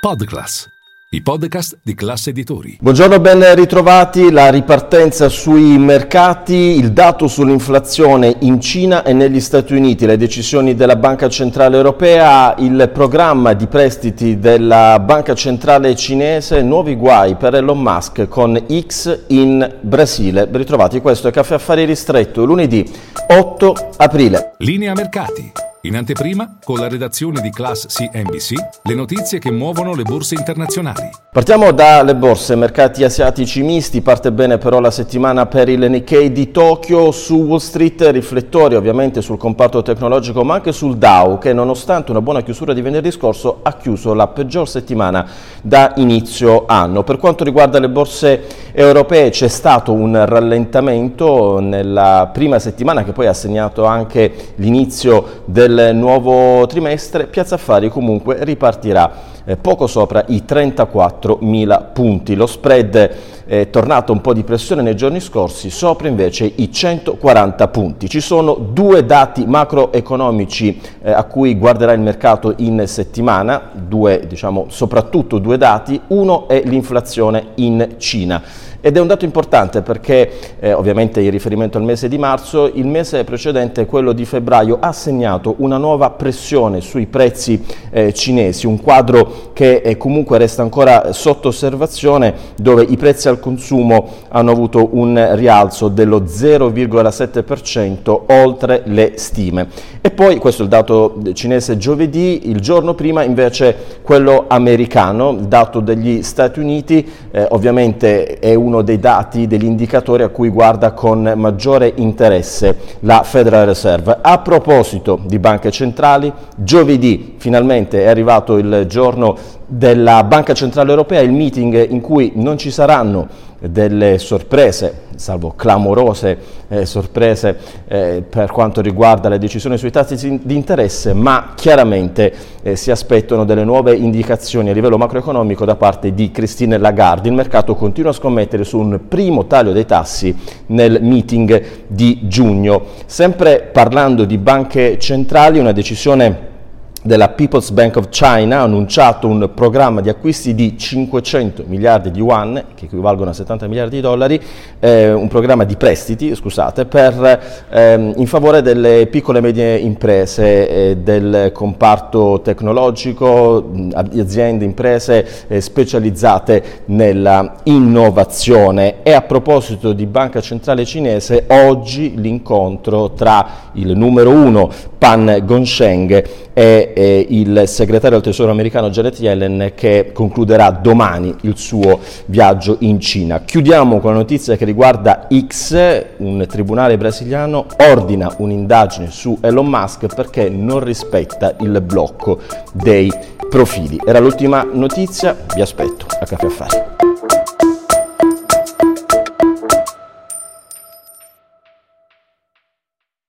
Podclass, i podcast di Class Editori. Buongiorno, ben ritrovati. La ripartenza sui mercati, il dato sull'inflazione in Cina e negli Stati Uniti, le decisioni della Banca Centrale Europea, il programma di prestiti della Banca Centrale Cinese, nuovi guai per Elon Musk con X in Brasile. Ben ritrovati, questo è Caffè Affari Ristretto, lunedì 8 aprile. Linea mercati. In anteprima, con la redazione di Class CNBC, le notizie che muovono le borse internazionali. Partiamo dalle borse, mercati asiatici misti, parte bene però la settimana per il Nikkei di Tokyo. Su Wall Street riflettori ovviamente sul comparto tecnologico ma anche sul Dow, che nonostante una buona chiusura di venerdì scorso ha chiuso la peggior settimana da inizio anno. Per quanto riguarda le borse europee c'è stato un rallentamento nella prima settimana che poi ha segnato anche l'inizio del nuovo trimestre. Piazza Affari comunque ripartirà poco sopra i 34.000 punti. Lo spread è tornato un po' di pressione nei giorni scorsi, sopra invece i 140 punti. Ci sono due dati macroeconomici a cui guarderà il mercato in settimana, soprattutto due dati. Uno è l'inflazione in Cina. Ed è un dato importante perché ovviamente in riferimento al mese di marzo, il mese precedente, quello di febbraio, ha segnato una nuova pressione sui prezzi cinesi, un quadro che comunque resta ancora sotto osservazione, dove i prezzi al consumo hanno avuto un rialzo dello 0,7% oltre le stime. E poi, questo è il dato cinese giovedì, il giorno prima invece quello americano, il dato degli Stati Uniti, ovviamente è uno dei dati, degli indicatori a cui guarda con maggiore interesse la Federal Reserve. A proposito di banche centrali, giovedì finalmente è arrivato il giorno della Banca Centrale Europea, il meeting in cui non ci saranno delle sorprese, salvo clamorose sorprese per quanto riguarda le decisioni sui tassi di interesse, ma chiaramente si aspettano delle nuove indicazioni a livello macroeconomico da parte di Christine Lagarde. Il mercato continua a scommettere su un primo taglio dei tassi nel meeting di giugno. Sempre parlando di banche centrali, una decisione della People's Bank of China ha annunciato un programma di acquisti di 500 miliardi di yuan, che equivalgono a 70 miliardi di dollari, un programma di prestiti, in favore delle piccole e medie imprese del comparto tecnologico, aziende, imprese specializzate nella innovazione. E a proposito di Banca Centrale Cinese, oggi l'incontro tra il numero 1 Pan Gongsheng e il segretario del Tesoro americano Janet Yellen, che concluderà domani il suo viaggio in Cina. Chiudiamo con la notizia che riguarda X. Un tribunale brasiliano ordina un'indagine su Elon Musk perché non rispetta il blocco dei profili. Era l'ultima notizia, vi aspetto a Caffè Affari.